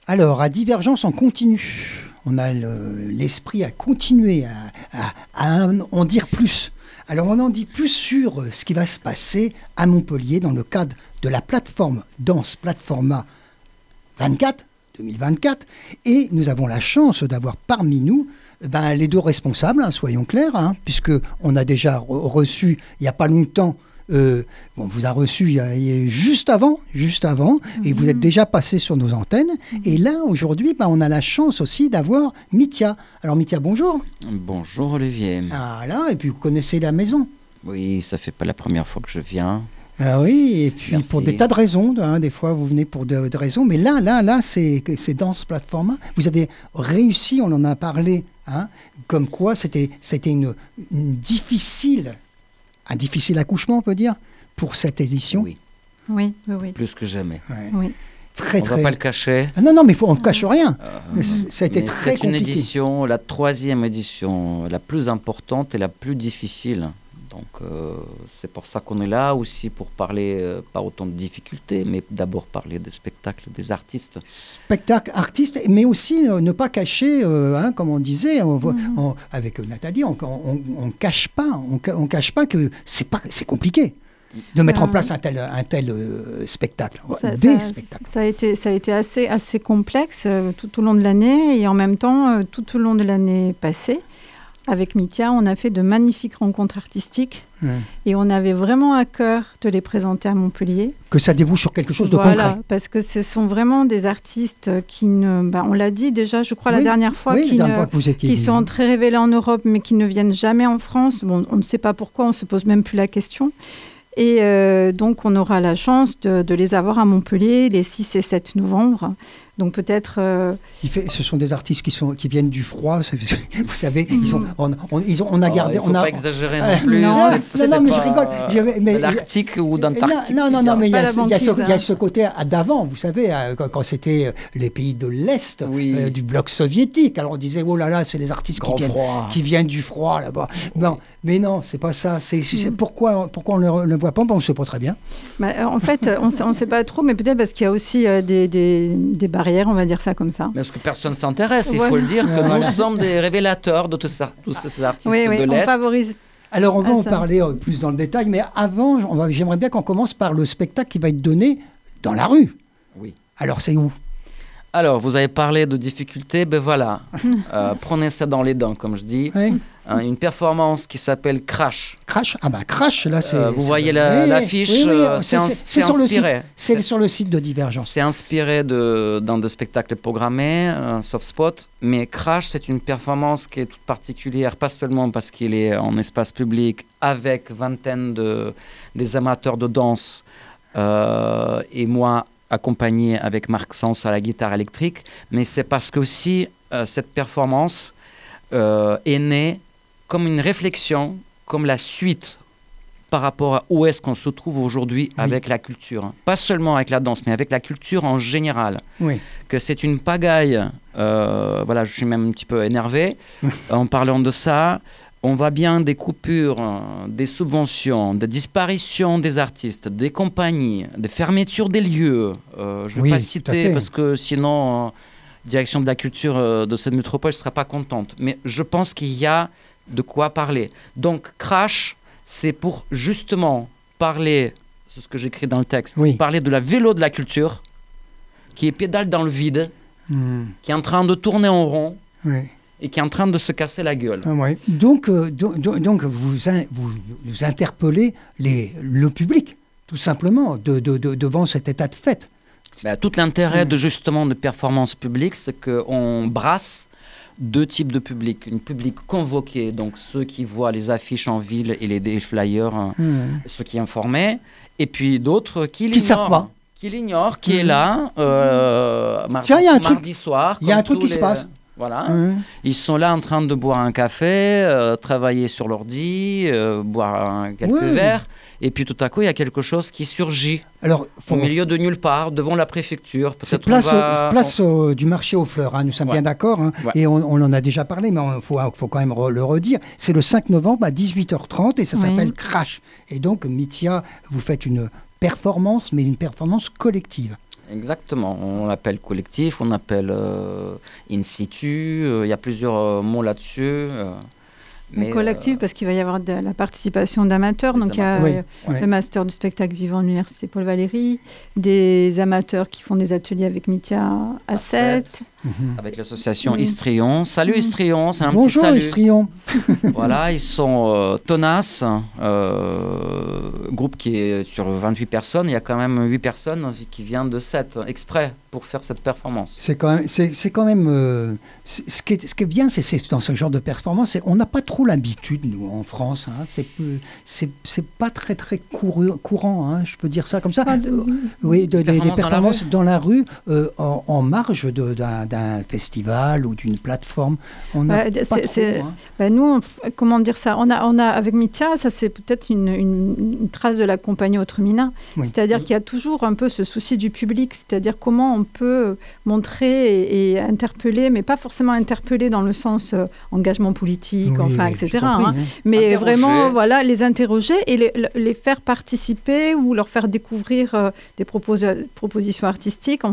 Alors, à Divergence, on continue. On a l'esprit à continuer, à en dire plus. Alors, on en dit plus sur ce qui va se passer à Montpellier dans le cadre de la plateforme Danse Platforma 2024. Et nous avons la chance d'avoir parmi nous les deux responsables, soyons clairs, puisqu'on a déjà reçu, il n'y a pas longtemps, on vous a reçu juste avant, et vous êtes déjà passé sur nos antennes. Et là, aujourd'hui, on a la chance aussi d'avoir Mithia. Alors Mithia, bonjour. Bonjour Olivier. Ah là, et puis vous connaissez la maison. Oui, ça fait pas la première fois que je viens. Ah oui, et puis Merci. Pour des tas de raisons, des fois vous venez pour des raisons, mais là, c'est dans ce plateforme. Vous avez réussi, on en a parlé, comme quoi c'était un difficile accouchement, on peut dire, pour cette édition. Oui. Oui. Plus que jamais. Ouais. Oui. On ne va pas le cacher. Ah non, mais on ne cache rien. Ça a été très compliqué. C'est une édition, la 3e édition, la plus importante et la plus difficile. Donc, c'est pour ça qu'on est là aussi, pour parler, pas autant de difficultés, mais d'abord parler des spectacles, des artistes. Spectacles, artistes, mais aussi ne pas cacher, comme on disait avec Nathalie, on cache pas que c'est compliqué de mettre en place un tel spectacle. Ça a été assez complexe tout au long de l'année, et en même temps, tout au long de l'année passée. Avec Mithia, on a fait de magnifiques rencontres artistiques et on avait vraiment à cœur de les présenter à Montpellier. Que ça débouche sur quelque chose de concret. Parce que ce sont vraiment des artistes qui on l'a dit déjà, je crois, la dernière fois, qui sont très révélés en Europe, mais qui ne viennent jamais en France. Bon, on ne sait pas pourquoi, on ne se pose même plus la question. Et donc, on aura la chance de les avoir à Montpellier les 6 et 7 novembre. Donc peut-être... Ce sont des artistes qui viennent du froid, vous savez, on a gardé... Il ne faut pas exagérer non plus. Non, mais je rigole. Mais l'Arctique ou d'Antarctique. Non, mais il y a ce côté d'avant, vous savez, quand c'était les pays de l'Est, du bloc soviétique. Alors on disait, oh là là, c'est les artistes qui viennent du froid là-bas. Oui. Non, mais non, c'est pas ça. C'est pourquoi on ne le voit pas, on ne sait pas très bien. En fait, on ne sait pas trop, mais peut-être parce qu'il y a aussi des barrières, on va dire ça comme ça. Mais parce que personne ne s'intéresse, il faut le dire, que nous sommes des révélateurs de tous ces artistes de l'Est. On favorise. Alors, on va en parler plus dans le détail, mais avant, j'aimerais bien qu'on commence par le spectacle qui va être donné dans la rue. Oui. Alors, c'est où ? Alors, vous avez parlé de difficultés, voilà. Prenez ça dans les dents, comme je dis. Oui. Une performance qui s'appelle Crash. Crash, Crash, là, c'est... vous voyez l'affiche, c'est inspiré. C'est sur le site de Divergence. C'est inspiré d'un de spectacles programmés, Soft Spot, mais Crash, c'est une performance qui est toute particulière, pas seulement parce qu'il est en espace public, avec vingtaine des amateurs de danse, et moi, accompagné avec Marc Sens à la guitare électrique, mais c'est parce que aussi cette performance est née comme une réflexion, comme la suite par rapport à où est-ce qu'on se trouve aujourd'hui avec la culture. Pas seulement avec la danse, mais avec la culture en général. Oui. Que c'est une pagaille, je suis même un petit peu énervé en parlant de ça. On voit bien des coupures, des subventions, des disparitions des artistes, des compagnies, des fermetures des lieux. Je ne vais pas citer parce que sinon, direction de la culture de cette métropole ne sera pas contente. Mais je pense qu'il y a de quoi parler. Donc, Crash, c'est pour justement parler, c'est ce que j'écris dans le texte, parler de la vélo de la culture, qui est pédale dans le vide, qui est en train de tourner en rond. Oui. Et qui est en train de se casser la gueule. Donc vous interpellez le public, tout simplement, devant cet état de fait. Tout l'intérêt de performance publique, c'est qu'on brasse 2 types de public. Un public convoqué, donc ceux qui voient les affiches en ville et les flyers, ceux qui sont informés, et puis d'autres qui l'ignorent. Qui l'ignorent, qui est là, mardi soir. Il y a un truc qui se passe. Voilà. Ils sont là en train de boire un café, travailler sur l'ordi, boire quelques verres. Et puis tout à coup, il y a quelque chose qui surgit au milieu de nulle part, devant la préfecture. Peut-être place du marché aux fleurs, nous sommes bien d'accord. Et on en a déjà parlé, mais il faut quand même le redire. C'est le 5 novembre à 18h30 et ça s'appelle Crash. Et donc, Mithia, vous faites une performance, mais une performance collective. Exactement. On l'appelle collectif, on appelle in situ. Il y a plusieurs mots là-dessus. Collectif, parce qu'il va y avoir de la participation d'amateurs. Donc, il y a le master du spectacle vivant à l'université Paul Valéry, des amateurs qui font des ateliers avec Mithia à 7. Avec l'association Istrion. Salut Istrion, c'est un Bonjour, petit salut. Bonjour Istrion. Voilà, ils sont tenaces. Groupe qui est sur 28 personnes. Il y a quand même 8 personnes qui viennent de 7 exprès pour faire cette performance. C'est quand même ce qui est bien, c'est dans ce genre de performance, on n'a pas trop l'habitude, nous, en France. C'est pas très courant, je peux dire ça comme ça. Des performances dans la rue en marge d'un festival ou d'une plateforme. On n'a pas trop. Nous, comment dire ça, on a avec Mithia, ça c'est peut-être une trace de la compagnie Autremina. Oui. C'est-à-dire qu'il y a toujours un peu ce souci du public, c'est-à-dire comment on peut montrer et interpeller, mais pas forcément interpeller dans le sens engagement politique, etc. Mais vraiment, les interroger et les faire participer ou leur faire découvrir des propositions artistiques.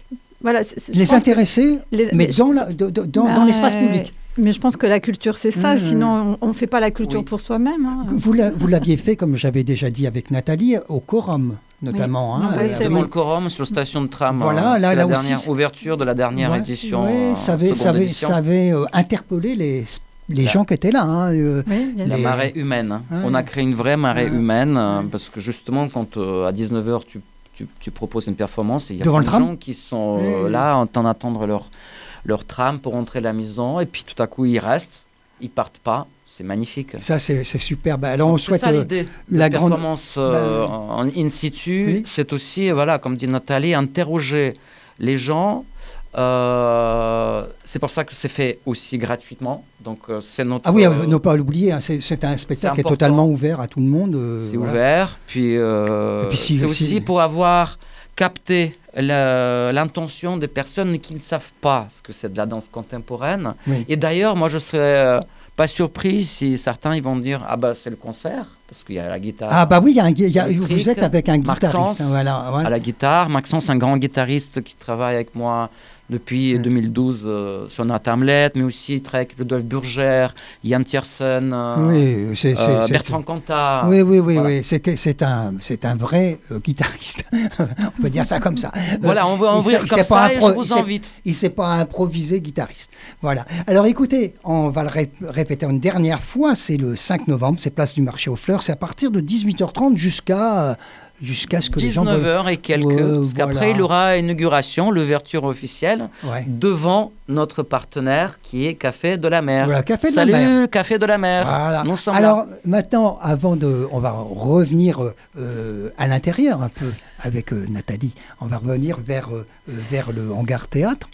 Les intéresser, mais dans l'espace public. Mais je pense que la culture, c'est ça. Sinon, on ne fait pas la culture pour soi-même. Vous l'aviez fait, comme j'avais déjà dit avec Nathalie, au Quorum, notamment. C'est le Quorum sur la station de tram. Voilà, la dernière ouverture de la dernière édition. Ça avait interpellé les gens qui étaient là. La marée humaine. On a créé une vraie marée humaine, parce que justement, quand à 19h, tu proposes une performance, il y a des gens qui sont là en train d'attendre leur tram pour entrer à la maison, et puis tout à coup ils restent, ils partent pas. C'est magnifique. Ça c'est superbe. Alors on souhaite ça, l'idée la performance en in situ, c'est aussi comme dit Nathalie, interroger les gens. C'est pour ça que c'est fait aussi gratuitement. Donc c'est notre. Ah oui, ne pas l'oublier. C'est un spectacle qui est totalement ouvert à tout le monde. C'est ouvert. Puis, c'est aussi pour avoir capté l'intention des personnes qui ne savent pas ce que c'est de la danse contemporaine. Oui. Et d'ailleurs, moi, je serais pas surpris si certains ils vont dire c'est le concert, parce qu'il y a la guitare. Vous êtes avec un guitariste. Maxence, à la guitare. Maxence, un grand guitariste qui travaille avec moi depuis 2012 sur Nat Hamlet, mais aussi il travaille avec Rudolf Burger, Yann Tiersen, Bertrand Cantat. Oui. C'est un vrai guitariste. On peut dire ça comme ça. Voilà, on va ouvrir comme ça et je vous invite. Il ne s'est pas improvisé guitariste. Voilà. Alors écoutez, on va le répéter une dernière fois. C'est le 5 novembre, c'est place du marché aux fleurs. C'est à partir de 18h30 jusqu'à ce que les gens 19h et quelques, parce qu'après il y aura inauguration, l'ouverture officielle, devant notre partenaire qui est Café de la Mer. Voilà, Café de la Mer. Voilà. Alors maintenant, on va revenir à l'intérieur un peu avec Nathalie. On va revenir vers le hangar théâtre.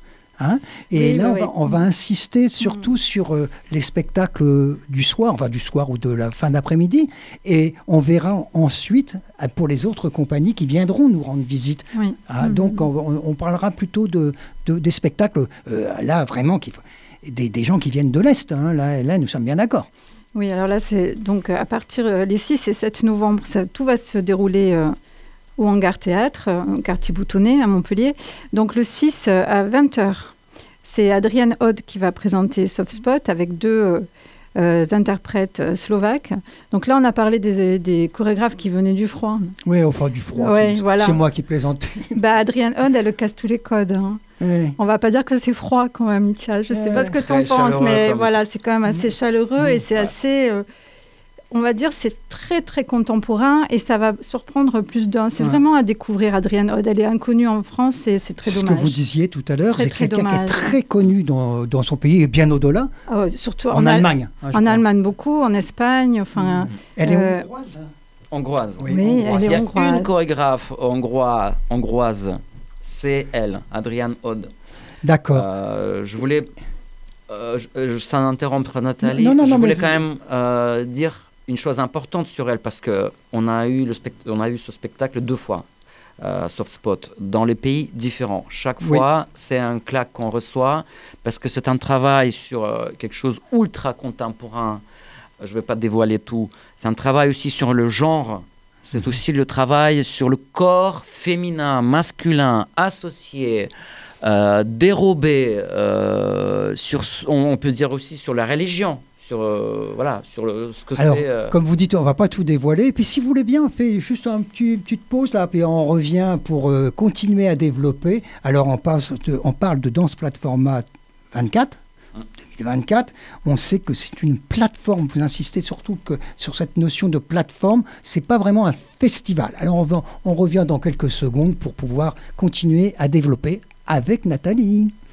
On va insister surtout sur les spectacles du soir ou de la fin d'après-midi, et on verra ensuite pour les autres compagnies qui viendront nous rendre visite. Donc on parlera plutôt des spectacles là vraiment des gens qui viennent de l'Est. Là nous sommes bien d'accord. Oui, alors là c'est donc à partir les 6 et 7 novembre, tout va se dérouler au Hangar Théâtre, au quartier Boutonnet à Montpellier. Donc le 6 à 20h, c'est Adrienne Hod qui va présenter Soft Spot avec 2 interprètes slovaques. Donc là, on a parlé des chorégraphes qui venaient du froid. Oui, enfin du froid. C'est moi qui plaisantais. Adrienne Hod, elle casse tous les codes. Oui. On va pas dire que c'est froid quand même, Mithia. Je sais pas ce que tu en penses, mais c'est quand même assez chaleureux et c'est assez... on va dire c'est très très contemporain et ça va surprendre plus d'un. C'est vraiment à découvrir. Adrienne Hod, elle est inconnue en France et c'est très dommage. C'est ce que vous disiez tout à l'heure, c'est quelqu'un qui est très connu dans son pays et bien au-delà. Surtout en Allemagne. En Allemagne beaucoup, en Espagne. Elle est hongroise. Hongroise. Oui, elle est hongroise. Il y a une chorégraphe hongroise, c'est elle, Adrienne Hod. D'accord. Je voulais, sans interrompre Nathalie, je voulais quand même dire une chose importante sur elle, parce qu'on a eu ce spectacle 2 fois, Soft Spot, dans les pays différents. Chaque fois, c'est un claque qu'on reçoit, parce que c'est un travail sur quelque chose ultra contemporain. Je ne vais pas dévoiler tout. C'est un travail aussi sur le genre C'est aussi le travail sur le corps féminin, masculin, associé, dérobé, on peut dire aussi sur la religion. Sur ce que c'est. Comme vous dites, on ne va pas tout dévoiler. Et puis, si vous voulez bien, on fait juste une petite pause là, puis on revient pour continuer à développer. Alors, on parle de Danse Platforma 24. 2024, on sait que c'est une plateforme. Vous insistez surtout que sur cette notion de plateforme, c'est pas vraiment un festival. Alors, on revient dans quelques secondes pour pouvoir continuer à développer avec Nathalie.